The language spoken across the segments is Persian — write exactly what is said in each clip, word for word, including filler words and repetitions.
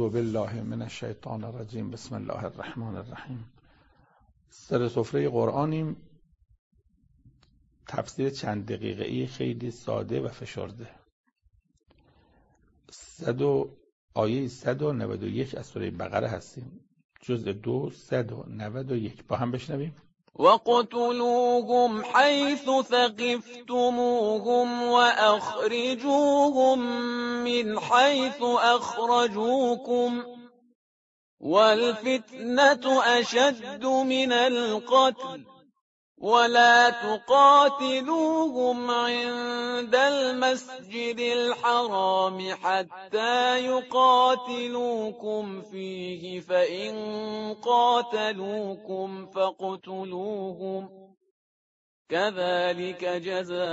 بالله من الشیطان الرجیم. بسم الله الرحمن الرحیم. سر سفره قرآنیم. تفسیر چند دقیقه‌ای خیلی ساده و فشرده. صد و آیه صد و نود و یک از سوره بقره هستیم. جزء دو صد و نود و یک. با هم بشنویم. وَاقْتُلُوهُمْ حَيْثُ ثَقِفْتُمُوهُمْ وَأَخْرِجُوهُمْ مِنْ حَيْثُ أَخْرَجُوكُمْ وَالْفِتْنَةُ أَشَدُّ مِنَ الْقَتْلِ وَلَا تُقَاتِلُوهُمْ عِندَ الْمَسْجِدِ الْحَرَامِ حَتَّى يُقَاتِلُوكُمْ فِيهِ فَإِنْ قَاتَلُوكُمْ فَاقْتُلُوهُمْ كَذَلِكَ جَزَاءُ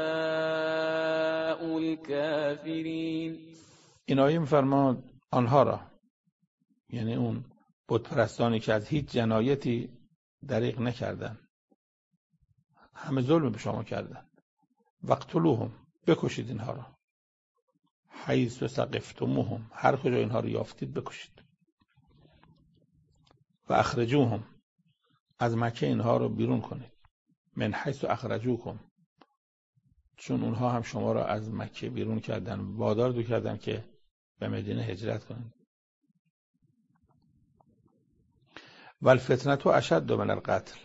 الْكَافِرِينَ. این آیه می‌فرماد آنها را، یعنی اون بتپرستانی که از هیچ جنایتی دریغ نکردند، همه ظلم به شما کردن، وقتلوهم، بکشید اینها را، حیث ثقفتموهم، هر کجا اینها رو یافتید بکشید، و اخرجوهم، از مکه اینها رو بیرون کنید، من حیث اخرجوکم، چون اونها هم شما را از مکه بیرون کردن، وادار دو کردن که به مدینه هجرت کنید. و الفتنة اشد من القتل،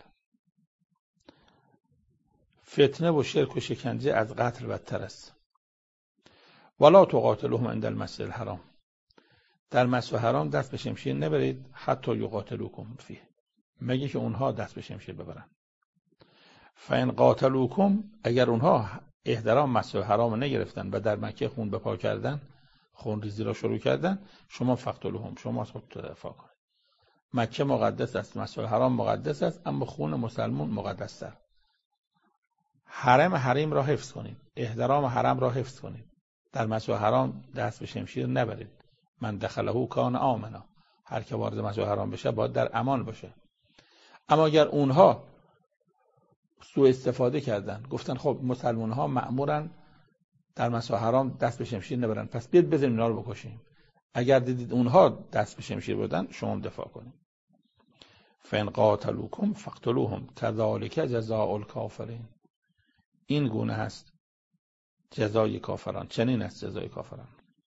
فتنه و شرک و شکنجه از قتل بدتر است. ولا تقاتلوهم عند المسجد الحرام، در مسجد حرام دست به شمشیر نبرید، حتی یقاتلوکم فیه، مگه که اونها دست به شمشیر ببرن. فإن قاتلوکم، اگر اونها احترام مسجد حرام نگرفتن و در مکه خون بپا کردن، خون ریزی را شروع کردن، شما فقتلوهم، شما از خود دفاع کنید. مکه مقدس است، مسجد حرام مقدس است، اما خون مسلمان مقدس تر. حرم حریم را حفظ کنید، احترام حرم را حفظ کنید، در مسجد حرام دست به شمشیر نبرید. من دخله کان آمنا، هر که وارد مسجد حرام بشه باید در امان باشه. اما اگر اونها سوء استفاده کردن، گفتن خب مسلمان ها مأمورن در مسجد حرام دست به شمشیر نبرن، پس بیاید بزنیم اینا رو بکشیم، اگر دیدید اونها دست به شمشیر بردن، شما دفاع کنید. فإن قاتلوکم فاقتلوهم كذلك جزاء الکافرین، این گونه هست جزای کافران، چنین است جزای کافران.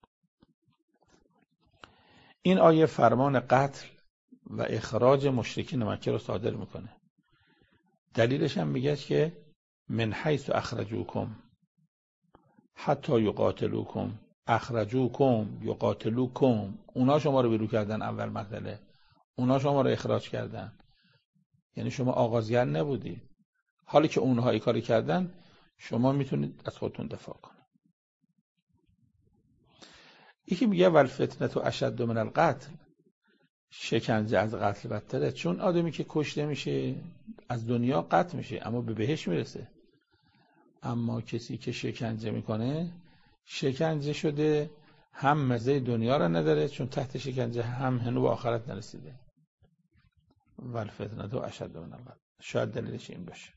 این آیه فرمان قتل و اخراج مشرکین مکه رو صادر میکنه. دلیلش هم میگه که من حیث اخرجوکم حتی یقاتلوکم، اخرجوکم یقاتلوکم، اونا شما رو بیرون کردن، اول مرحله اونا شما رو اخراج کردن، یعنی شما آغازگر نبودی. حالی که اونها این کاری کردن، شما میتونید از خودتون دفاع کنید. یکی میگه والفتنة اشد من القتل، شکنجه از قتل بدتره، چون آدمی که کشته میشه از دنیا قتل میشه اما به بهشت میرسه، اما کسی که شکنجه میکنه، شکنجه شده هم مزه دنیا را نداره، چون تحت شکنجه هم هنو به آخرت نرسیده. والفتنة اشد من القتل، شاید دلیلش این باشه.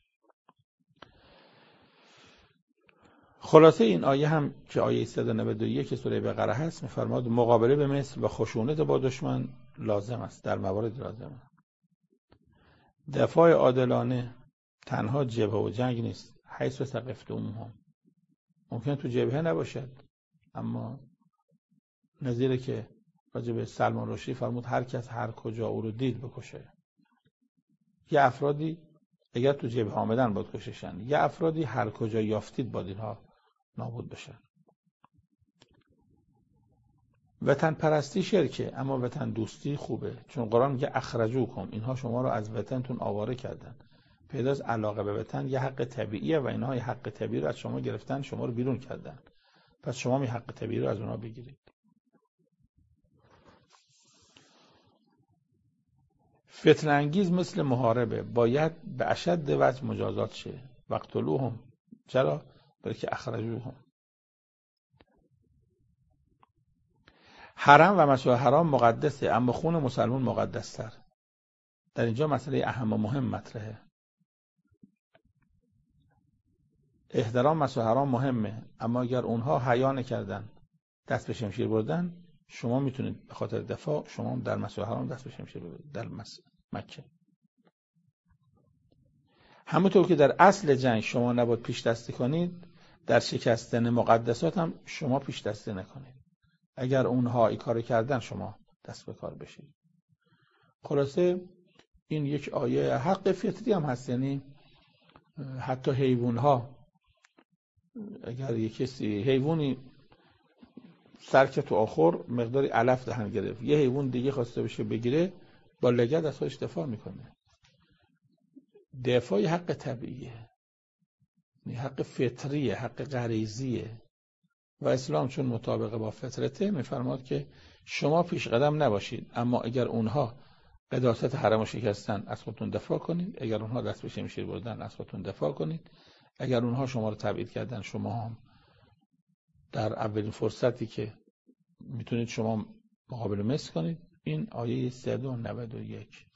خلاصه این آیه هم که آیه صد و نود و یک سوره بقره هست، می‌فرماد مقابله به مثل و خشونت با دشمن لازم است، در موارد لازمه. دفاع عادلانه تنها جبهه و جنگ نیست. حیث ثقفتموهم، ممکن تو جبهه نباشد، اما نظیره که راجع به سلمان رشدی فرمود هر کس هر کجا او رو دید بکشه. یه افرادی اگر تو جبهه آمدن باید کششن، یه افرادی هر کجا یافتید باید اینها نابود بشن. وطن پرستی شرکه، اما وطن دوستی خوبه، چون قرآن میگه اخرجوکم، اینها شما رو از وطنتون آواره کردن. پیداست علاقه به وطن یه حق طبیعیه و اینها یه حق طبیعی رو از شما گرفتن، شما رو بیرون کردن، پس شما می حق طبیعی رو از اونها بگیرید. فتنه انگیز مثل محاربه، باید به اشد وجه مجازات شه. وقتلوهم، چرا؟ برای که اخرجوهم. حرم و مسجد حرام مقدسه، اما خون مسلمان مقدس تر. در اینجا مسئله اهم و مهم مطرحه. احترام مسجد حرام مهمه، اما اگر اونها حیا نکردن، دست به شمشیر بردن، شما میتونید به خاطر دفاع شما در مسجد حرام دست به شمشیر ببرید در مکه. همونطور که در اصل جنگ شما نباید پیش دستی کنید، در شکستن مقدسات هم شما پیش دستی نکنید. اگر اونها این کار کردن شما دست به کار بشید. خلاصه این یک آیه حق فطری هم هست، یعنی حتی حیوان ها، اگر یک کسی حیوانی سرک تو آخر مقداری علف دهن گرفت، یه حیوان دیگه خواسته بشه بگیره، با لگد از خودش دفاع میکنه. دفاع حق طبیعیه، حق فطریه، حق غریزیه و اسلام چون مطابق با فطرته میفرماد که شما پیش قدم نباشید، اما اگر اونها قداست حرم رو شکستن از خودتون دفاع کنید، اگر اونها دست به شمشیر بردن از خودتون دفاع کنید، اگر اونها شما رو تبعید کردن شما هم در اولین فرصتی که میتونید شما مقابله مثل کنید. این آیه صد و نود و یک.